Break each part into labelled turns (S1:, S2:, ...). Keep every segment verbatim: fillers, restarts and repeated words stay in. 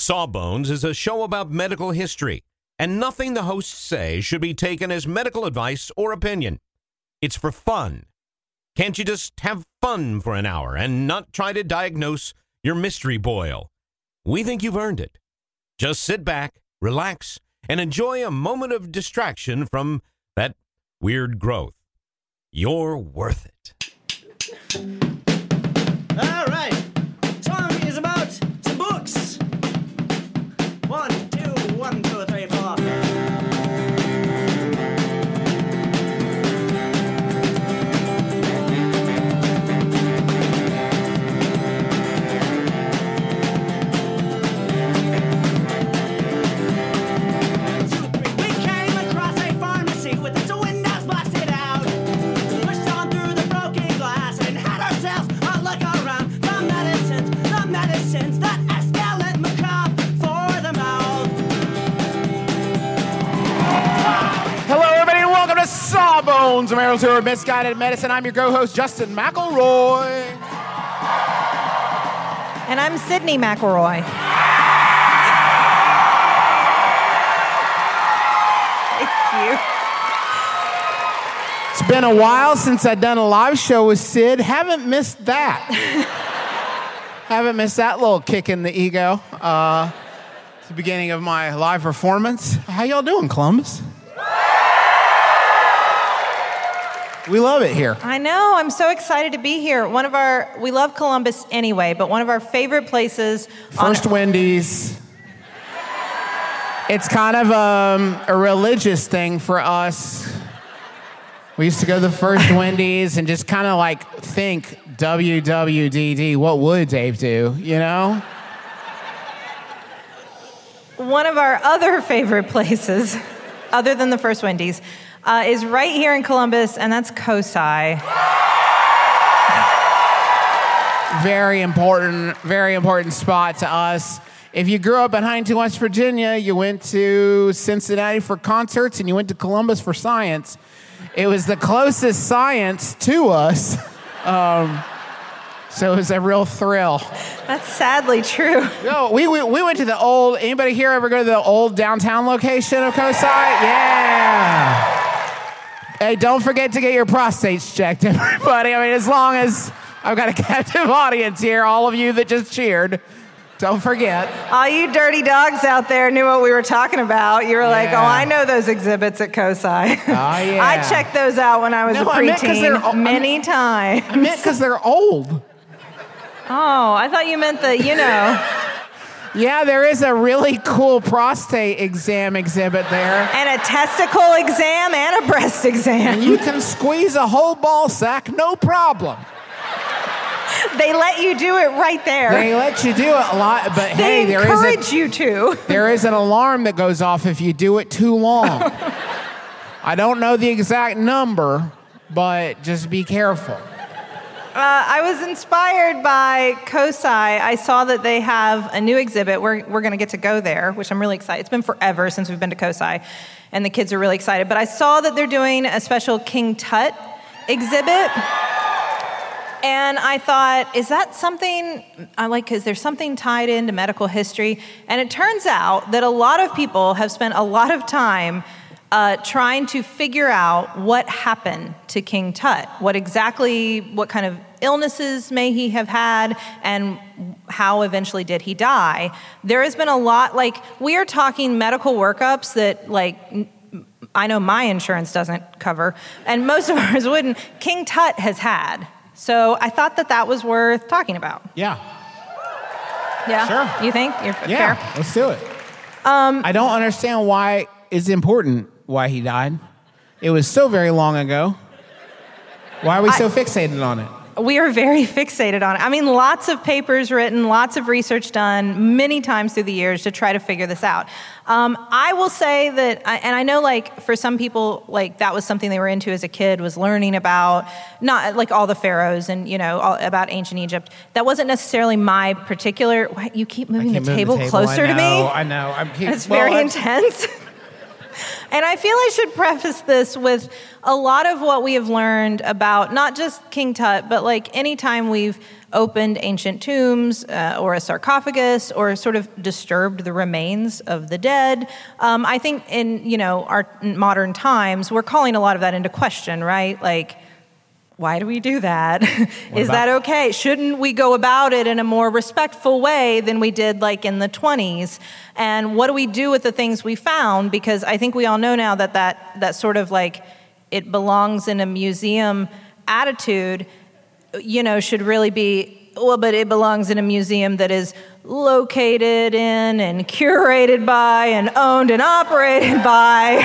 S1: Sawbones is a show about medical history, and nothing the hosts say should be taken as medical advice or opinion. It's for fun. Can't you just have fun for an hour and not try to diagnose your mystery boil? We think you've earned it. Just sit back, relax, and enjoy a moment of distraction from that weird growth. You're worth it.
S2: All right. Song is about some books. One, two, one, two, three, four.
S3: Sawbones, America's Tour of Misguided Medicine. I'm your co-host, Justin McElroy.
S4: And I'm Sydney McElroy. Thank you.
S3: It's been a while since I've done a live show with Sid. Haven't missed that. Haven't missed that little kick in the ego. Uh, it's the beginning of my live performance. How y'all doing, Columbus? We love it here.
S4: I know. I'm so excited to be here. One of our, we love Columbus anyway, but one of our favorite places.
S3: First
S4: on,
S3: Wendy's. It's kind of um, a religious thing for us. We used to go to the First Wendy's and just kind of like think W W D D. What would Dave do, you know?
S4: One of our other favorite places, other than the First Wendy's, Uh, is right here in Columbus, and that's COSI.
S3: Very important, very important spot to us. If you grew up in Huntington, West Virginia, you went to Cincinnati for concerts, and you went to Columbus for science. It was the closest science to us, um, so it was a real thrill.
S4: That's sadly true.
S3: No, we, we we went to the old. Anybody here ever go to the old downtown location of COSI? Yeah. Hey, don't forget to get your prostates checked, everybody. I mean, as long as I've got a captive audience here, all of you that just cheered, don't forget.
S4: All you dirty dogs out there knew what we were talking about. You were like,
S3: Yeah.
S4: oh, I know those exhibits at COSI.
S3: Oh, yeah.
S4: I checked those out when I was
S3: No,
S4: a
S3: I meant 'cause they're
S4: preteen
S3: o-
S4: many
S3: I meant-
S4: times.
S3: I meant because they're old.
S4: Oh, I thought you meant the, you know.
S3: Yeah, there is a really cool prostate exam exhibit there.
S4: And a testicle exam and a breast exam.
S3: And you can squeeze a whole ball sack, no problem.
S4: They let you do it right there.
S3: They let you do it a lot, but
S4: They
S3: hey, there is
S4: encourage
S3: a,
S4: you to.
S3: there is an alarm that goes off if you do it too long. I don't know the exact number, but just be careful.
S4: Uh, I was inspired by COSI. I saw that they have a new exhibit. We're, we're going to get to go there, which I'm really excited. It's been forever since we've been to COSI, and the kids are really excited. But I saw that they're doing a special King Tut exhibit, and I thought, is that something, I like, is there something tied into medical history? And it turns out that a lot of people have spent a lot of time Uh, trying to figure out what happened to King Tut, what exactly, what kind of illnesses may he have had, and how eventually did he die. There has been a lot, like, we are talking medical workups that, like, I know my insurance doesn't cover, and most of ours wouldn't, King Tut has had. So I thought that that was worth talking about.
S3: Yeah.
S4: Yeah?
S3: Sure.
S4: You think? You're
S3: Yeah,
S4: fair?
S3: let's do it. Um, I don't understand why it's important why he died. It was so very long ago. Why are we so I, fixated on it?
S4: We are very fixated on it. I mean, lots of papers written, lots of research done many times through the years to try to figure this out. Um, I will say that, and I know, like, for some people, like, that was something they were into as a kid, was learning about, not, like, all the pharaohs and, you know, all, about ancient Egypt. That wasn't necessarily my particular, what, you keep moving the
S3: move
S4: table,
S3: the table
S4: closer
S3: I know,
S4: to me?
S3: I know. I'm keep,
S4: It's
S3: well,
S4: very
S3: I'm,
S4: intense. And I feel I should preface this with a lot of what we have learned about not just King Tut, but like anytime we've opened ancient tombs uh, or a sarcophagus or sort of disturbed the remains of the dead. Um, I think in, you know, our modern times, we're calling a lot of that into question, right? Like, why do we do that? Is that okay? Shouldn't we go about it in a more respectful way than we did like in the twenties? And what do we do with the things we found? Because I think we all know now that that, that sort of like it belongs in a museum attitude, you know, should really be, well, but it belongs in a museum that is located in and curated by and owned and operated by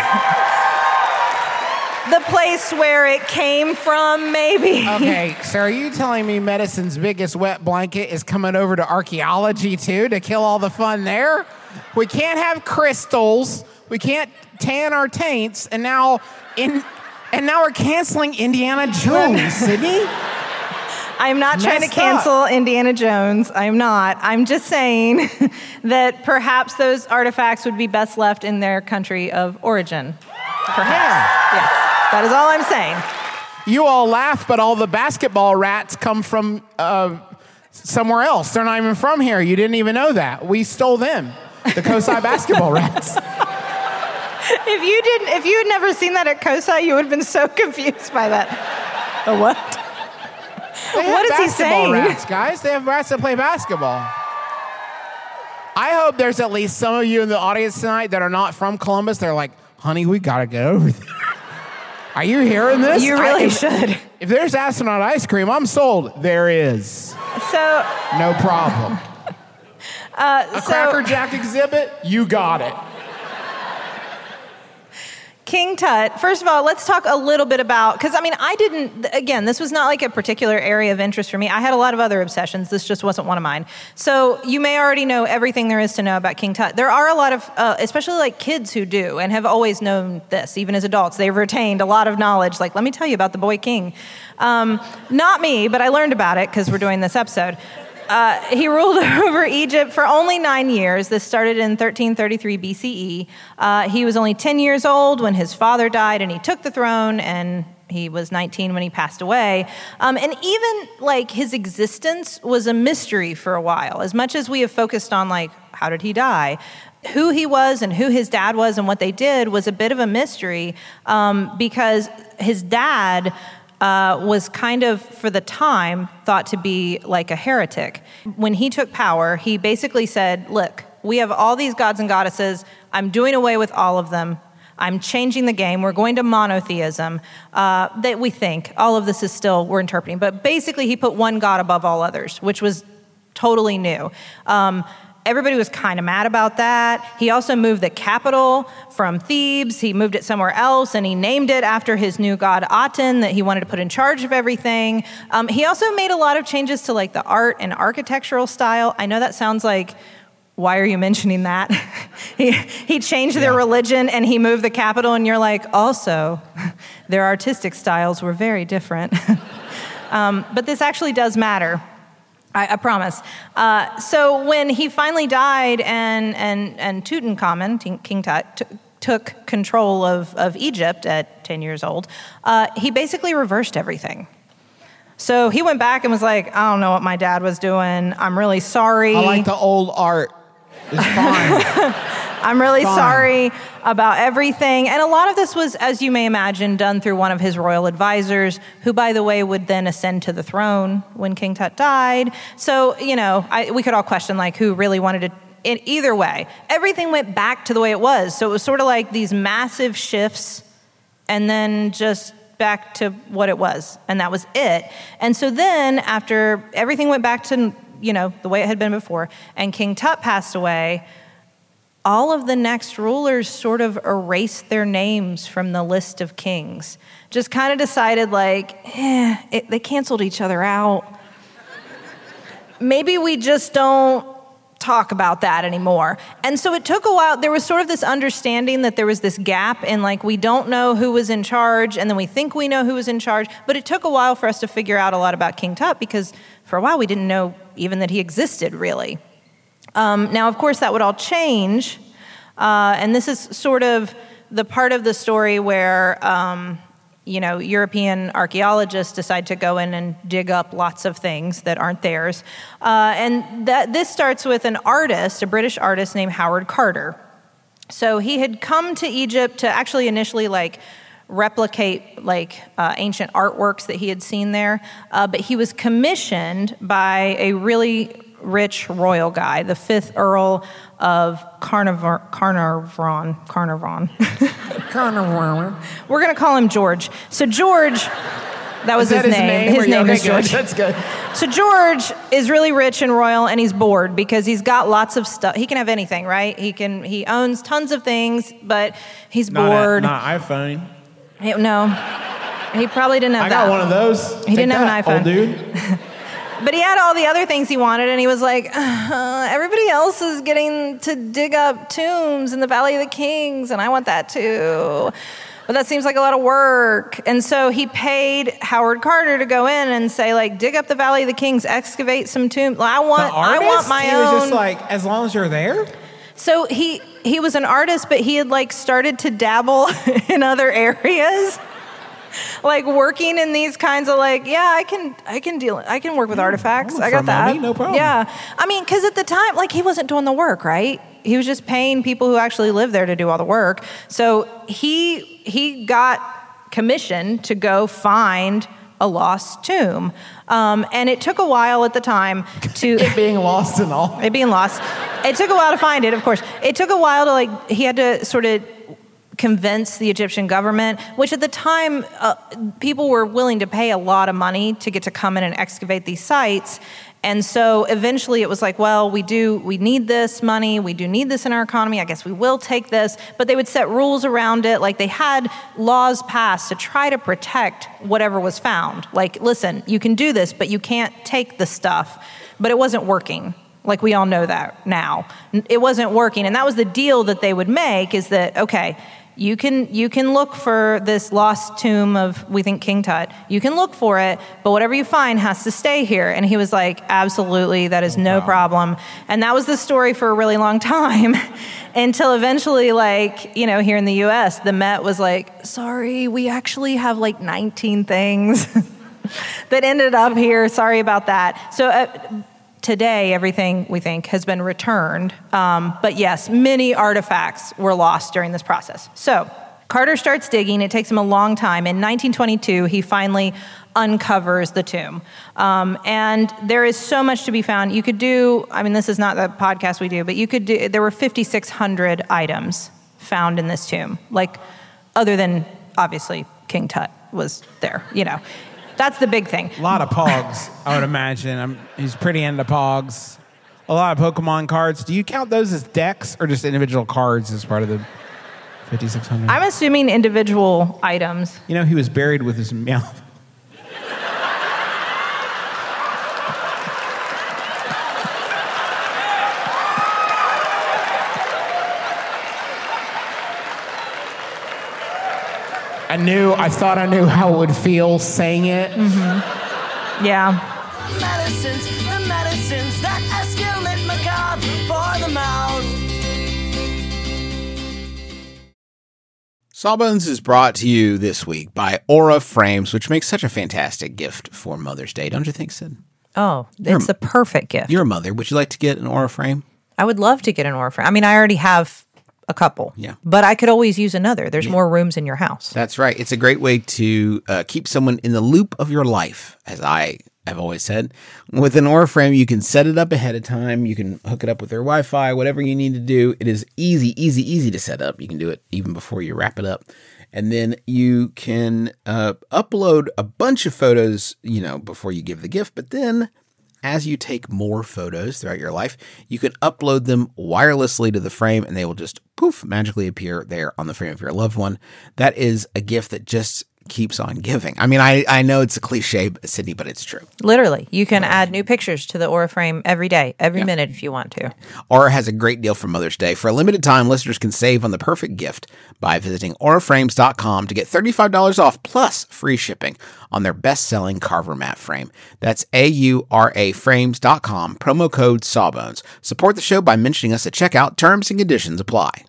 S4: the place where it came from, maybe.
S3: Okay, so are you telling me medicine's biggest wet blanket is coming over to archaeology, too, to kill all the fun there? We can't have crystals. We can't tan our taints. And now, in, and now we're canceling Indiana Jones, Sydney.
S4: I'm not trying to cancel up. Indiana Jones. I'm not. I'm just saying that perhaps those artifacts would be best left in their country of origin. Perhaps.
S3: Yeah.
S4: Yes. That is all I'm saying.
S3: You all laugh, but all the basketball rats come from uh, somewhere else. They're not even from here. You didn't even know that. We stole them, the COSI basketball rats.
S4: If you didn't, if you had never seen that at COSI, you would have been so confused by that. The what? What is he saying?
S3: Rats, guys. They have rats that play basketball. I hope there's at least some of you in the audience tonight that are not from Columbus. They're like, honey, we got to get over there. Are you hearing this?
S4: You really
S3: I, if,
S4: should.
S3: If there's astronaut ice cream, I'm sold. There is.
S4: So.
S3: No problem.
S4: Uh,
S3: A
S4: so,
S3: Cracker Jack exhibit? You got it.
S4: King Tut, first of all, let's talk a little bit about, because I mean, I didn't, again, this was not like a particular area of interest for me. I had a lot of other obsessions. This just wasn't one of mine. So you may already know everything there is to know about King Tut. There are a lot of, uh, especially like kids who do and have always known this, even as adults. They've retained a lot of knowledge. Like, let me tell you about the boy king. Um, not me, but I learned about it because we're doing this episode. Uh, he ruled over Egypt for only nine years. This started in thirteen thirty-three B C E. Uh, he was only ten years old when his father died, and he took the throne, and he was nineteen when he passed away. Um, and even, like, his existence was a mystery for a while. As much as we have focused on, like, how did he die? Who he was and who his dad was and what they did was a bit of a mystery um, because his dad... Uh, was kind of, for the time, thought to be like a heretic. When he took power, he basically said, look, we have all these gods and goddesses. I'm doing away with all of them. I'm changing the game. We're going to monotheism. Uh, that we think. All of this is still, we're interpreting. But basically, he put one god above all others, which was totally new. Um, Everybody was kind of mad about that. He also moved the capital from Thebes. He moved it somewhere else, and he named it after his new god Aten that he wanted to put in charge of everything. Um, he also made a lot of changes to like the art and architectural style. I know that sounds like, why are you mentioning that? he, he changed their yeah. religion, and he moved the capital, and you're like, also, their artistic styles were very different. um, but this actually does matter. I, I promise. Uh, so when he finally died and and, and Tutankhamun, King Tut, t- took control of, of Egypt at ten years old, uh, he basically reversed everything. So he went back and was like, I don't know what my dad was doing. I'm really sorry.
S3: I like the old art. It's fine.
S4: I'm really
S3: Fine.
S4: sorry about everything. And a lot of this was, as you may imagine, done through one of his royal advisors, who, by the way, would then ascend to the throne when King Tut died. So, you know, I, we could all question, like, who really wanted to... In either way, everything went back to the way it was. So it was sort of like these massive shifts and then just back to what it was. And that was it. And so then after everything went back to, you know, the way it had been before, and King Tut passed away, all of the next rulers sort of erased their names from the list of kings. Just kind of decided like, eh, it, they canceled each other out. Maybe we just don't talk about that anymore. And so it took a while. There was sort of this understanding that there was this gap in like, we don't know who was in charge, and then we think we know who was in charge. But it took a while for us to figure out a lot about King Tut, because for a while we didn't know even that he existed, really. Um, now, of course, that would all change. Uh, and this is sort of the part of the story where, um, you know, European archaeologists decide to go in and dig up lots of things that aren't theirs. Uh, and that this starts with an artist, a British artist named Howard Carter. So he had come to Egypt to actually initially, like, replicate like uh, ancient artworks that he had seen there, uh, but he was commissioned by a really rich royal guy, the fifth Earl of Carnarvon. Carnarvon. Carnarvon.
S3: Carnarvon.
S4: We're going to call him George. So George, that was
S3: is
S4: his,
S3: that
S4: name.
S3: His name,
S4: His name
S3: okay,
S4: is George.
S3: Good. That's good.
S4: So George is really rich and royal, and he's bored because he's got lots of stuff. He can have anything, right? He can. He owns tons of things, but he's
S3: Not
S4: bored.
S3: A, not iPhone.
S4: He, no, he probably didn't have
S3: I
S4: that.
S3: got one of those.
S4: He
S3: Take
S4: didn't have
S3: that,
S4: an iPhone.
S3: old dude.
S4: But he had all the other things he wanted, and he was like, uh, everybody else is getting to dig up tombs in the Valley of the Kings, and I want that too. But that seems like a lot of work. And so he paid Howard Carter to go in and say, like, dig up the Valley of the Kings, excavate some tombs. I want,
S3: The artist,
S4: I want my
S3: he
S4: own.
S3: was just like, as long as you're there.
S4: So he he was an artist, but he had like started to dabble in other areas. Like working in these kinds of like, yeah, I can, I can deal, I can work with artifacts.
S3: I'll
S4: I
S3: look
S4: got
S3: for
S4: that.
S3: money, no problem.
S4: Yeah, I mean, because at the time, like he wasn't doing the work, right? He was just paying people who actually live there to do all the work. So he he got commissioned to go find a lost tomb, um, and it took a while at the time to
S3: It being lost and all.
S4: it being lost. It took a while to find it, of course. It took a while to like, he had to sort of convince the Egyptian government, which at the time, uh, people were willing to pay a lot of money to get to come in and excavate these sites. And so eventually it was like, well, we do, we need this money. We do need this in our economy. I guess we will take this. But they would set rules around it. Like they had laws passed to try to protect whatever was found. Like, listen, you can do this, but you can't take the stuff. But it wasn't working. Like we all know that now. It wasn't working. And that was the deal that they would make is that, okay, You can you can look for this lost tomb of, we think, King Tut. You can look for it, but whatever you find has to stay here. And he was like, absolutely, that is no problem. And that was the story for a really long time until eventually, like, you know, here in the U S, the Met was like, sorry, we actually have like nineteen things that ended up here. Sorry about that. So uh, today, everything, we think, has been returned. Um, but yes, many artifacts were lost during this process. So Carter starts digging. It takes him a long time. In nineteen twenty-two, he finally uncovers the tomb. Um, and there is so much to be found. You could do, I mean, this is not the podcast we do, but you could do, there were fifty-six hundred items found in this tomb. Like, other than, obviously, King Tut was there, you know. That's the big thing.
S3: A lot of Pogs, I would imagine. I'm, he's pretty into Pogs. A lot of Pokemon cards. Do you count those as decks or just individual cards as part of the fifty-six hundred?
S4: I'm assuming individual items.
S3: You know, he was buried with his mouth. I knew, I thought I knew how it would feel saying it.
S4: Mm-hmm. Yeah.
S5: Medicines, the medicines that escalate macabre for the mouth.
S6: Sawbones is brought to you this week by Aura Frames, which makes such a fantastic gift for Mother's Day, don't you think, Sid?
S4: Oh,
S6: You're
S4: it's
S6: a-
S4: a perfect gift.
S6: You're a mother. Would you like to get an Aura frame?
S4: I would love to get an Aura frame. I mean, I already have a couple.
S6: Yeah.
S4: But I could always use another. There's more rooms in your house.
S6: That's right. It's a great way to uh, keep someone in the loop of your life, as I have always said. With an Aura frame, you can set it up ahead of time. You can hook it up with their Wi-Fi, whatever you need to do. It is easy, easy, easy to set up. You can do it even before you wrap it up. And then you can uh, upload a bunch of photos, you know, before you give the gift. But then as you take more photos throughout your life, you can upload them wirelessly to the frame and they will just poof, magically appear there on the frame of your loved one. That is a gift that just keeps on giving. I mean, I, I know it's a cliche, Sydney, but it's true.
S4: Literally. You can add new pictures to the Aura frame every day, every minute if you want to.
S6: Aura has a great deal for Mother's Day. For a limited time, listeners can save on the perfect gift by visiting aura frames dot com to get thirty-five dollars off plus free shipping on their best-selling Carver mat frame. That's A U R A frames dot com, promo code Sawbones. Support the show by mentioning us at checkout. Terms and conditions apply.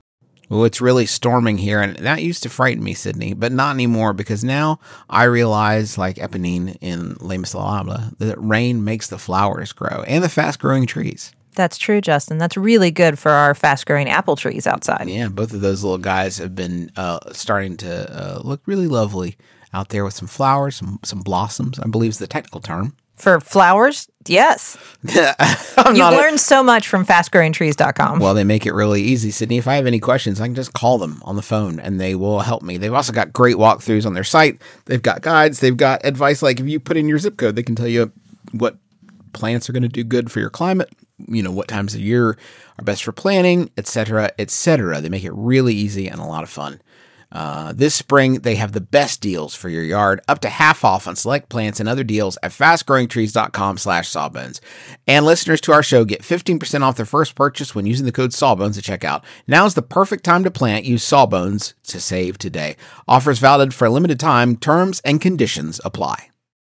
S6: Well, it's really storming here, and that used to frighten me, Sydney, but not anymore, because now I realize, like Eponine in Les Miserables, that rain makes the flowers grow and the fast-growing trees.
S4: That's true, Justin. That's really good for our fast-growing apple trees outside.
S6: Yeah, both of those little guys have been uh, starting to uh, look really lovely out there with some flowers, some, some blossoms, I believe is the technical term.
S4: For flowers, yes.
S6: I'm
S4: You've
S6: not a-
S4: learned so much from fast growing trees dot com.
S6: Well, they make it really easy, Sydney. If I have any questions, I can just call them on the phone and they will help me. They've also got great walkthroughs on their site. They've got guides. They've got advice like if you put in your zip code, they can tell you what plants are going to do good for your climate, you know, what times of year are best for planting, et cetera, et cetera. They make it really easy and a lot of fun. Uh, this spring, they have the best deals for your yard, up to half off on select plants and other deals at fastgrowingtrees.com slash sawbones. And listeners to our show get fifteen percent off their first purchase when using the code sawbones at checkout. Now's the perfect time to plant. Use sawbones to save today. Offers valid for a limited time. Terms and conditions apply.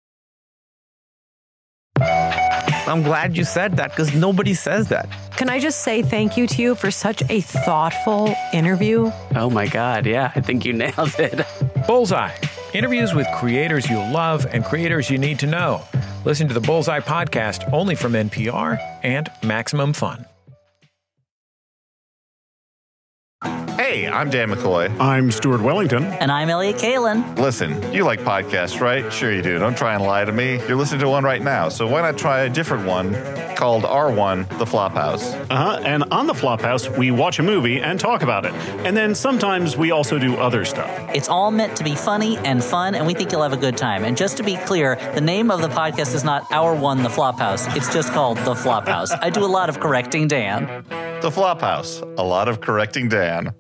S7: I'm glad you said that because nobody says that.
S8: Can I just say thank you to you for such a thoughtful interview?
S9: Oh my God, yeah, I think you nailed it.
S10: Bullseye. Interviews with creators you love and creators you need to know. Listen to the Bullseye podcast only from N P R and Maximum Fun.
S11: Hey, I'm Dan McCoy.
S12: I'm Stuart Wellington.
S13: And I'm Elliot Kalin.
S11: Listen, you like podcasts, right? Sure you do. Don't try and lie to me. You're listening to one right now, so why not try a different one called R one, The Flophouse?
S12: Uh-huh, and on The Flophouse, we watch a movie and talk about it. And then sometimes we also do other stuff.
S13: It's all meant to be funny and fun, and we think you'll have a good time. And just to be clear, the name of the podcast is not Our One, The Flophouse. It's just called The Flophouse. I do a lot of correcting Dan.
S11: The Flophouse. A lot of correcting Dan.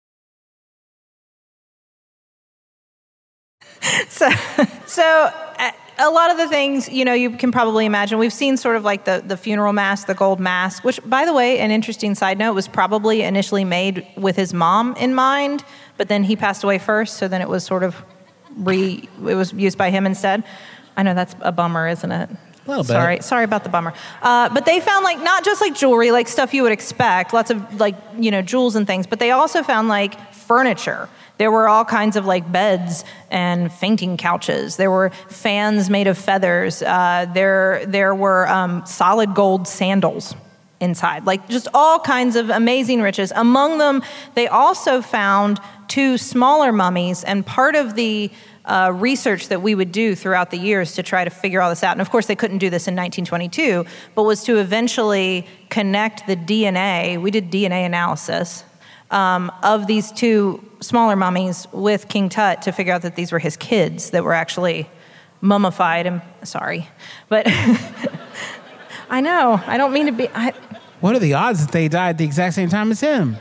S4: So, so a lot of the things, you know, you can probably imagine. We've seen sort of like the, the funeral mask, the gold mask, which, by the way, an interesting side note, was probably initially made with his mom in mind, but then he passed away first, so then it was sort of re, it was used by him instead. I know that's a bummer, isn't it?
S6: A little bit.
S4: Sorry, sorry about the bummer. Uh, but they found like not just like jewelry, like stuff you would expect, lots of like, you know, jewels and things, but they also found like furniture. There were all kinds of like beds and fainting couches. There were fans made of feathers. Uh, there, there were um, solid gold sandals inside, like just all kinds of amazing riches. Among them, they also found two smaller mummies, and part of the uh, research that we would do throughout the years to try to figure all this out, and of course they couldn't do this in nineteen twenty-two, but was to eventually connect the D N A. We did D N A analysis um, of these two smaller mummies with King Tut to figure out that these were his kids that were actually mummified. And sorry, but I know, I don't mean to be... I,
S3: What are the odds that they died at the exact same time as him?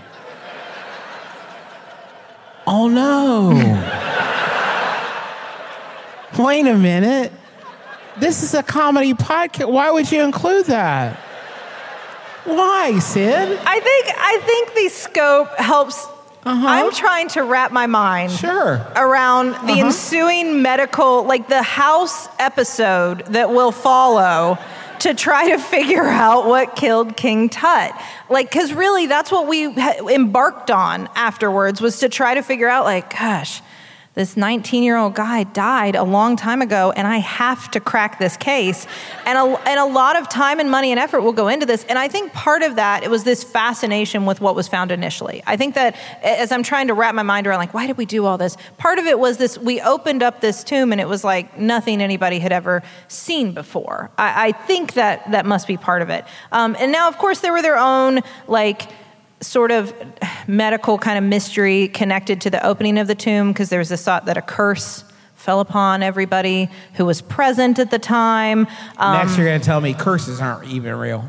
S3: Oh, no. Wait a minute. This is a comedy podcast. Why would you include that? Why, Sid?
S4: I think I think the scope helps. Uh-huh. I'm trying to wrap my mind
S3: sure.
S4: around the uh-huh. ensuing medical, like the house episode that will follow to try to figure out what killed King Tut. Like, because really that's what we ha- embarked on afterwards, was to try to figure out, like, gosh, this nineteen-year-old guy died a long time ago, and I have to crack this case. And a, and a lot of time and money and effort will go into this. And I think part of that, it was this fascination with what was found initially. I think that as I'm trying to wrap my mind around, like, why did we do all this? Part of it was this, we opened up this tomb, and it was like nothing anybody had ever seen before. I, I think that that must be part of it. Um, and now, of course, there were their own, like, sort of medical kind of mystery connected to the opening of the tomb, because there was this thought that a curse fell upon everybody who was present at the time. Um,
S3: Next, you're going to tell me curses aren't even real.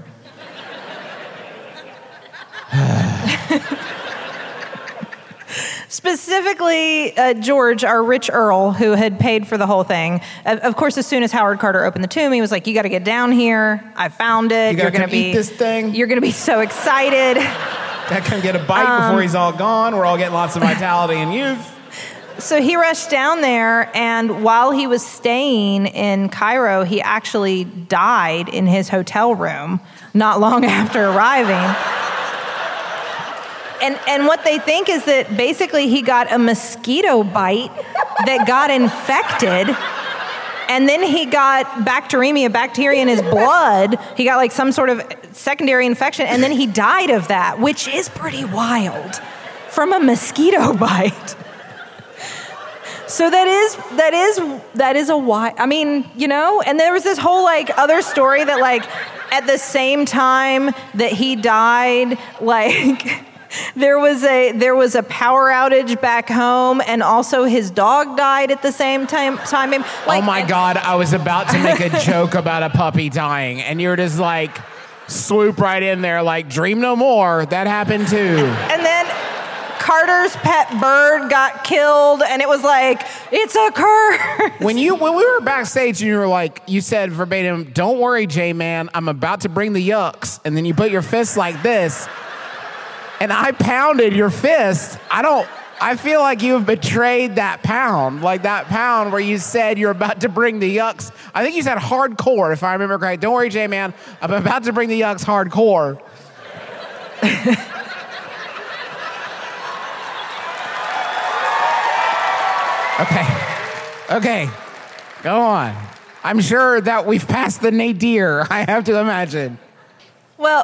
S4: Specifically, uh, George, our rich Earl, who had paid for the whole thing. Of, of course, as soon as Howard Carter opened the tomb, he was like, "You got to get down here. I found it.
S3: You
S4: you're
S3: going to
S4: be
S3: eat this thing.
S4: You're going to be so excited."
S3: That can get a bite um, before he's all gone. We're all getting lots of vitality and youth.
S4: So he rushed down there, and while he was staying in Cairo, he actually died in his hotel room not long after arriving. and, and what they think is that basically he got a mosquito bite that got infected. And then he got bacteremia, bacteria in his blood. He got like some sort of secondary infection, and then he died of that, which is pretty wild, from a mosquito bite. So that is that is that is a why. I mean, you know. And there was this whole like other story that like at the same time that he died, like. There was a there was a power outage back home, and also his dog died at the same time. time. Like,
S3: oh my God! I was about to make a joke about a puppy dying, and you're just like swoop right in there, like dream no more. That happened too.
S4: And then Carter's pet bird got killed, and it was like it's a curse.
S3: When you when we were backstage, and you were like, you said verbatim, "Don't worry, J-Man, I'm about to bring the yucks," and then you put your fist like this. And I pounded your fist. I don't, I feel like you have betrayed that pound. Like that pound where you said you're about to bring the yucks. I think you said hardcore, if I remember correctly. Don't worry, J-Man. I'm about to bring the yucks hardcore. Okay. Okay. Go on. I'm sure that we've passed the nadir, I have to imagine.
S4: Well...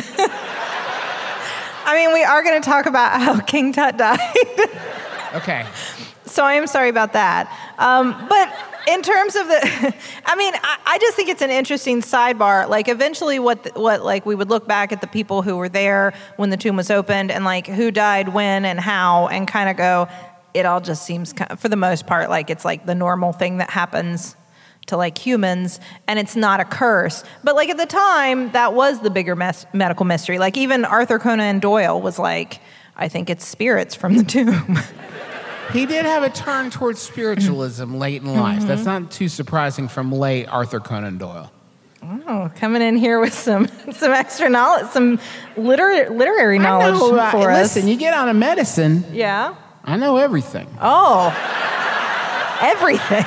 S4: I mean, we are going to talk about how King Tut died.
S3: Okay.
S4: So I am sorry about that. Um, but in terms of the, I mean, I, I just think it's an interesting sidebar. Like, eventually, what the, what like we would look back at the people who were there when the tomb was opened, and like who died when and how, and kind of go, it all just seems, kind of, for the most part, like it's like the normal thing that happens to like humans, and it's not a curse. But like at the time, that was the bigger mes- medical mystery. Like even Arthur Conan Doyle was like, I think it's spirits from the tomb.
S3: He did have a turn towards spiritualism late in life. Mm-hmm. That's not too surprising from late Arthur Conan Doyle.
S4: Oh, coming in here with some some extra knowledge, some liter- literary knowledge
S3: I know, uh,
S4: for us.
S3: Listen, you get out of medicine.
S4: Yeah.
S3: I know everything.
S4: Oh, everything.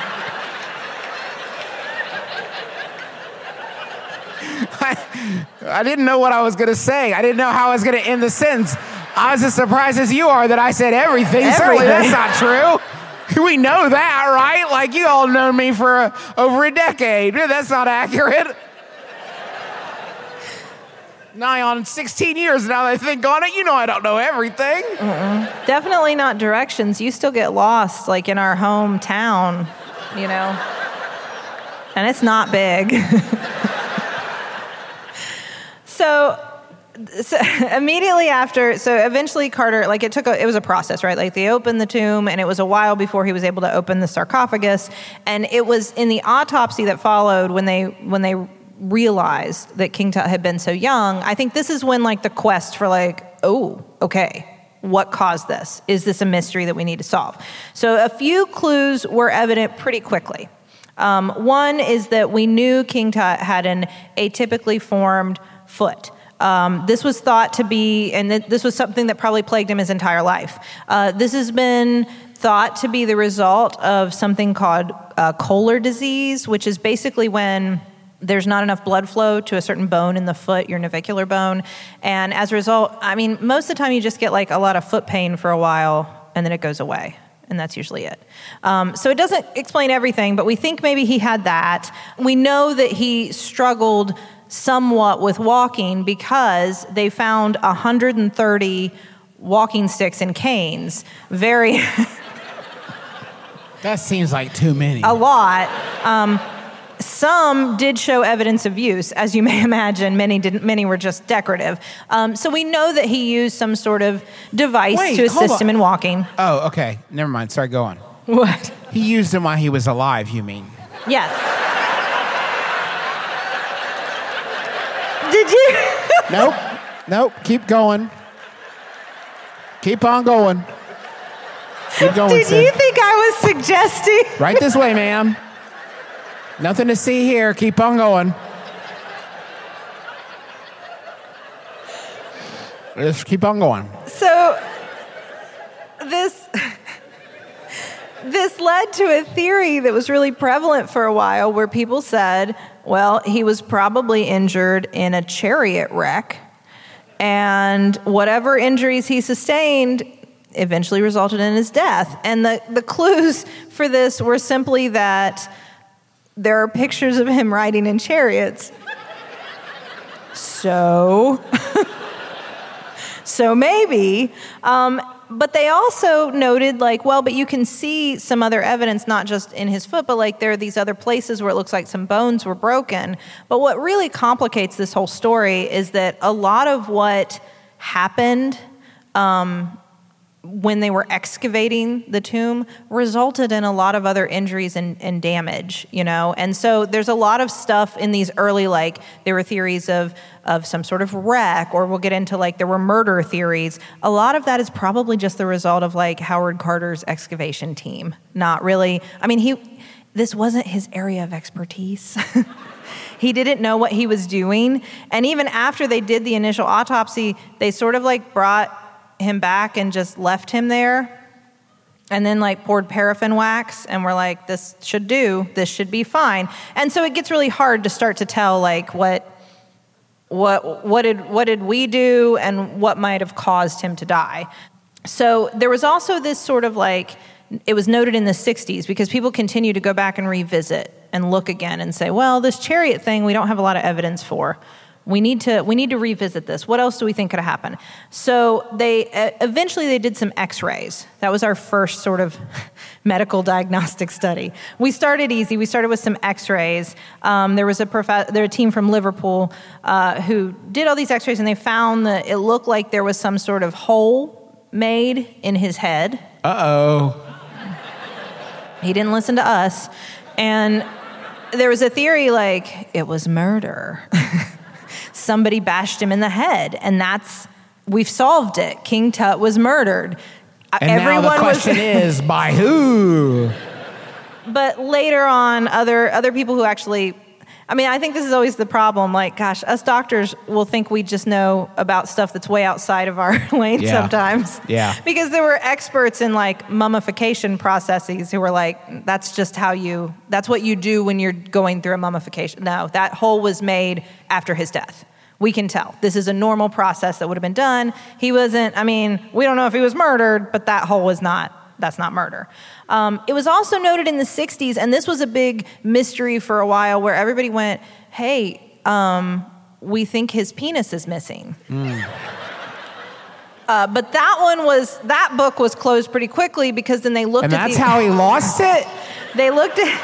S3: I, I didn't know what I was going to say. I didn't know how I was going to end the sentence. I was as surprised as you are that I said everything. everything. Certainly that's not true. We know that, right? Like, you all known me for uh, over a decade. That's not accurate. Nigh on sixteen years now that I think on it. You know I don't know everything.
S4: Mm-mm. Definitely not directions. You still get lost, like in our hometown, you know. And it's not big. So, so immediately after, so eventually Carter, like it took a, it was a process, right? Like they opened the tomb, and it was a while before he was able to open the sarcophagus. And it was in the autopsy that followed when they when they realized that King Tut had been so young. I think this is when like the quest for like, oh, okay, what caused this? Is this a mystery that we need to solve? So a few clues were evident pretty quickly. Um, one is that we knew King Tut had an atypically formed foot. Um, this was thought to be, and th- this was something that probably plagued him his entire life. Uh, this has been thought to be the result of something called uh, Kohler disease, which is basically when there's not enough blood flow to a certain bone in the foot, your navicular bone. And as a result, I mean, most of the time you just get like a lot of foot pain for a while, and then it goes away. And that's usually it. Um, so it doesn't explain everything, but we think maybe he had that. We know that he struggled somewhat with walking because they found one hundred thirty walking sticks and canes. Very...
S3: That seems like too many.
S4: A lot. Um, some did show evidence of use. As you may imagine, many didn't. Many were just decorative. Um, so we know that he used some sort of device
S3: Wait,
S4: to assist
S3: on.
S4: him in walking.
S3: Oh, okay. Never mind. Sorry, go on.
S4: What?
S3: He used him while he was alive, you mean?
S4: Yes. Did you?
S3: Nope. Nope. Keep going. Keep on going. Keep going,
S4: Did
S3: Sid.
S4: you think I was suggesting?
S3: Right this way, ma'am. Nothing to see here. Keep on going. Just keep on going.
S4: So this this led to a theory that was really prevalent for a while where people said, well, he was probably injured in a chariot wreck, And whatever injuries he sustained eventually resulted in his death. And the, the clues for this were simply that there are pictures of him riding in chariots. So, so maybe. Um, but they also noted, like, well, but you can see some other evidence, not just in his foot, but like there are these other places where it looks like some bones were broken. But what really complicates this whole story is that a lot of what happened um, when they were excavating the tomb resulted in a lot of other injuries and, and damage, you know? And so there's a lot of stuff in these early, like, there were theories of, of some sort of wreck, or we'll get into, like, there were murder theories. A lot of that is probably just the result of, like, Howard Carter's excavation team. Not really, I mean, he, this wasn't his area of expertise. He didn't know what he was doing. And even after they did the initial autopsy, they sort of, like, brought him back and just left him there, and then like poured paraffin wax, and we're like, this should do, this should be fine. And so it gets really hard to start to tell like what what what did what did we do and what might have caused him to die. So there was also this sort of like, it was noted in the sixties because people continue to go back and revisit and look again and say, well, this chariot thing we don't have a lot of evidence for. We need to we need to revisit this. What else do we think could have happened? So they uh, eventually they did some X-rays. That was our first sort of medical diagnostic study. We started easy. We started with some X-rays. Um, there was a prof- there a team from Liverpool uh, who did all these X-rays, and they found that it looked like there was some sort of hole made in his head.
S6: Uh-oh.
S4: He didn't listen to us, and there was a theory like it was murder. Somebody bashed him in the head, and that's, we've solved it. King Tut was murdered.
S3: And
S4: Everyone
S3: now the question
S4: was,
S3: is, by who?
S4: But later on, other other people who actually, I mean, I think this is always the problem. Like, gosh, us doctors will think we just know about stuff that's way outside of our lane
S3: Yeah.
S4: sometimes.
S3: Yeah.
S4: Because there were experts in like mummification processes who were like, that's just how you, that's what you do when you're going through a mummification. No, that hole was made after his death. We can tell. This is a normal process that would have been done. He wasn't, I mean, we don't know if he was murdered, but that hole was not, that's not murder. Um, it was also noted in the sixties, and this was a big mystery for a while, where everybody went, hey, um, we think his penis is missing.
S3: Mm.
S4: Uh, but that one was, that book was closed pretty quickly, because then they looked
S3: And
S4: at
S3: that's
S4: the,
S3: how he lost it?
S4: They looked at,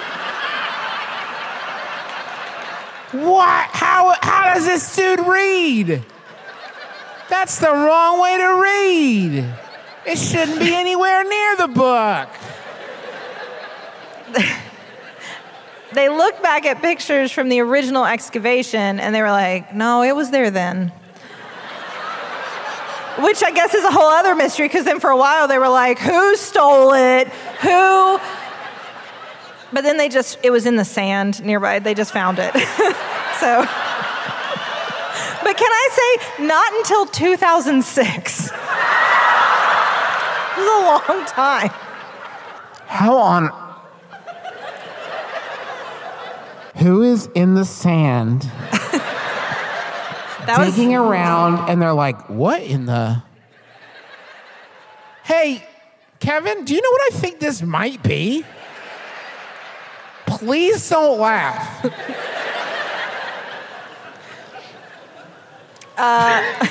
S3: What? How, how does this dude read? That's the wrong way to read. It shouldn't be anywhere near the book.
S4: they looked back at pictures from the original excavation, and they were like, no, it was there then. Which I guess is a whole other mystery, because then for a while they were like, who stole it? Who? But then they just, it was in the sand nearby. They just found it. So, but can I say, not until two thousand six. It was a long time.
S3: How on... Who is in the sand
S4: That was-
S3: digging around, and they're like, what in the... Hey, Kevin, do you know what I think this might be? Please don't laugh.
S4: Uh,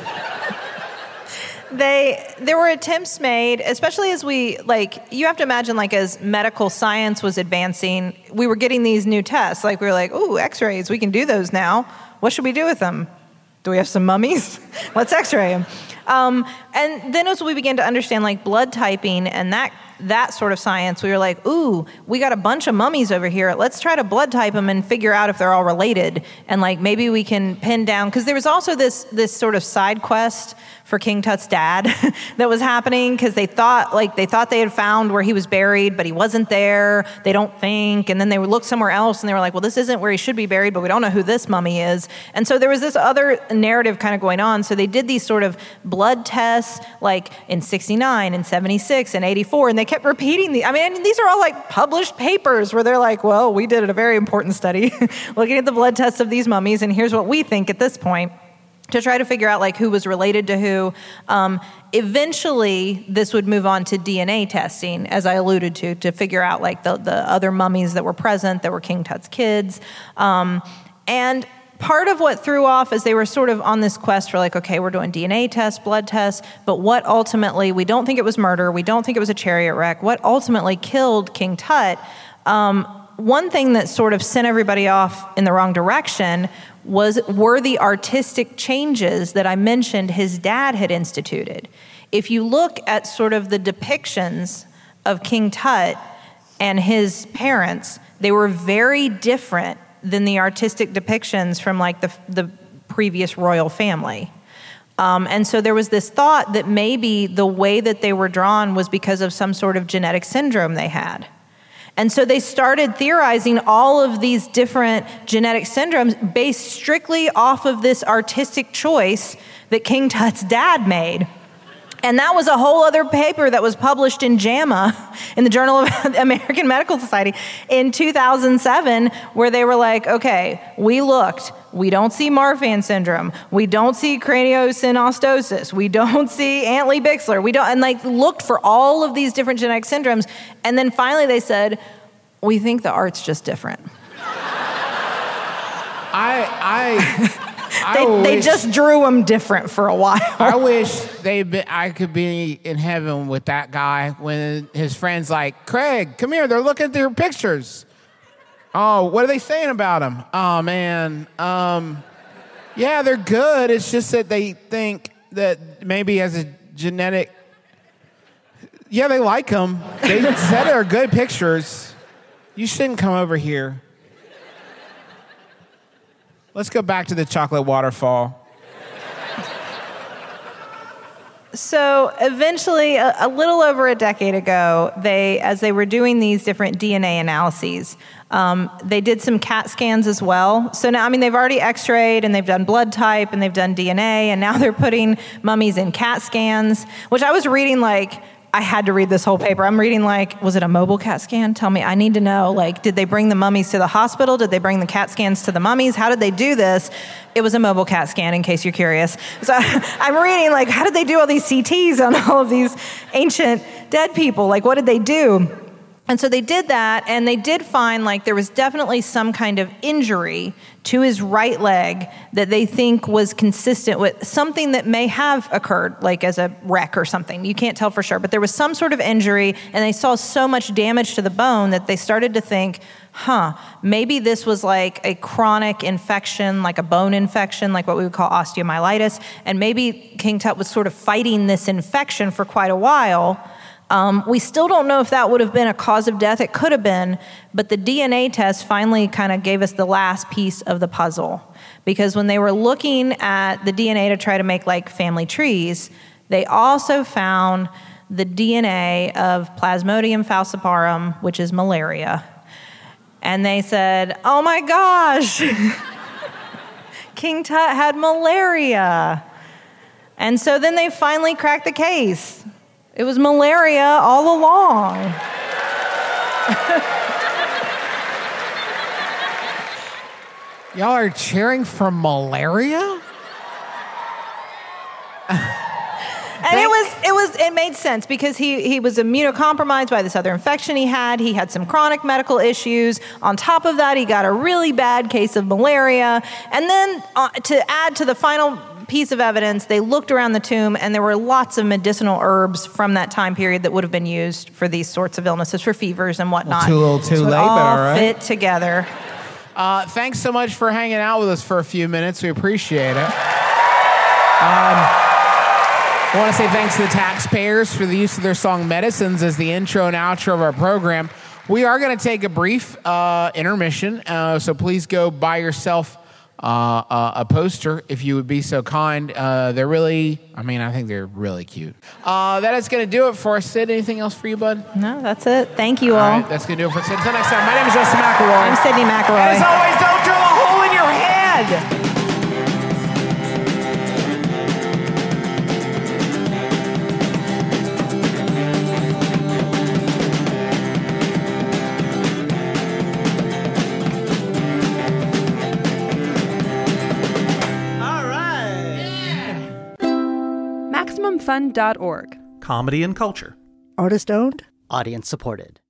S4: they there were attempts made, especially as we, like, you have to imagine, like, as medical science was advancing, we were getting these new tests. Like, we were like, ooh, x-rays, we can do those now. What should we do with them? Do we have some mummies? Let's x-ray them. Um, and then as we began to understand, like, blood typing and that that sort of science, we were like, ooh, we got a bunch of mummies over here. Let's try to blood type them and figure out if they're all related. And, like, maybe we can pin down, because there was also this this sort of side quest for King Tut's dad that was happening, because they thought, like, they thought they had found where he was buried, but he wasn't there, they don't think. And then they would look somewhere else, and they were like, well, this isn't where he should be buried, but we don't know who this mummy is. And so there was this other narrative kind of going on. So they did these sort of blood tests, like in sixty-nine and seventy-six and eighty-four, and they kept repeating the, I mean, these are all like published papers where they're like, well, we did a very important study looking at the blood tests of these mummies, and here's what we think at this point. to try to figure out like who was related to who. Um, eventually, this would move on to D N A testing, as I alluded to, to figure out like the, the other mummies that were present that were King Tut's kids. Um, and part of what threw off is they were sort of on this quest for like, okay, we're doing D N A tests, blood tests, but what ultimately, we don't think it was murder, we don't think it was a chariot wreck, what ultimately killed King Tut, um, one thing that sort of sent everybody off in the wrong direction was were the artistic changes that I mentioned his dad had instituted. If you look at sort of the depictions of King Tut and his parents, they were very different than the artistic depictions from like the, the previous royal family. Um, and so there was this thought that maybe the way that they were drawn was because of some sort of genetic syndrome they had. And so they started theorizing all of these different genetic syndromes based strictly off of this artistic choice that King Tut's dad made. And that was a whole other paper that was published in JAMA, in the Journal of the American Medical Society, in two thousand seven, where they were like, okay, we looked. We don't see Marfan syndrome. We don't see craniosynostosis. We don't see Antley-Bixler. We don't, and like looked for all of these different genetic syndromes. And then finally they said, we think the art's just different.
S3: I, I, I
S4: they,
S3: wish,
S4: they just drew him different for a while.
S3: I wish they be, I could be in heaven with that guy when his friend's like, Craig, come here. They're looking at your pictures. Oh, what are they saying about him? Oh, man. Um, yeah, they're good. It's just that they think that maybe he has a genetic... Yeah, they like him. They said they're good pictures. You shouldn't come over here. Let's go back to the chocolate waterfall.
S4: So eventually, a, a little over a decade ago, they, as they were doing these different D N A analyses, um, they did some CAT scans as well. So now, I mean, they've already x-rayed and they've done blood type and they've done D N A, and now they're putting mummies in CAT scans, which I was reading like, I had to read this whole paper. I'm reading like, was it a mobile CAT scan? Tell me, I need to know, like, did they bring the mummies to the hospital? Did they bring the CAT scans to the mummies? How did they do this? It was a mobile CAT scan, in case you're curious. So I'm reading like, how did they do all these C Ts on all of these ancient dead people? Like, what did they do? And so they did that, and they did find like there was definitely some kind of injury to his right leg that they think was consistent with something that may have occurred, like as a wreck or something. You can't tell for sure, but there was some sort of injury, and they saw so much damage to the bone that they started to think, huh, maybe this was like a chronic infection, like a bone infection, like what we would call osteomyelitis, and maybe King Tut was sort of fighting this infection for quite a while. Um, we still don't know if that would have been a cause of death. It could have been, but the D N A test finally kind of gave us the last piece of the puzzle. Because when they were looking at the D N A to try to make like family trees, they also found the D N A of Plasmodium falciparum, which is malaria. And they said, oh my gosh, King Tut had malaria. And so then they finally cracked the case. It was malaria all along.
S3: Y'all are cheering for malaria?
S4: And it was, it was, it made sense because he, he was immunocompromised by this other infection he had. He had some chronic medical issues. On top of that, he got a really bad case of malaria. And then uh, to add to the final piece of evidence, they looked around the tomb, and there were lots of medicinal herbs from that time period that would have been used for these sorts of illnesses, for fevers and whatnot.
S3: Well, too little, too
S4: so
S3: late,
S4: it all
S3: but all right.
S4: fit together.
S3: Uh, thanks so much for hanging out with us for a few minutes. We appreciate it. Um, I want to say thanks to the taxpayers for the use of their song Medicines as the intro and outro of our program. We are going to take a brief uh, intermission, uh, so please go buy yourself Uh, uh, a poster, if you would be so kind. Uh, they're really, I mean, I think they're really cute. Uh, that is going to do it for us. Sid, anything else for you, bud?
S4: No, that's it. Thank you all.
S3: All right, that's going to do it for Sid. Until next time, my name is Justin McElroy.
S4: I'm Sydney McElroy.
S3: And as always, don't drill a hole in your head.
S2: All right.
S14: fund dot org.
S15: Comedy and culture.
S16: Artist owned.
S17: Audience supported.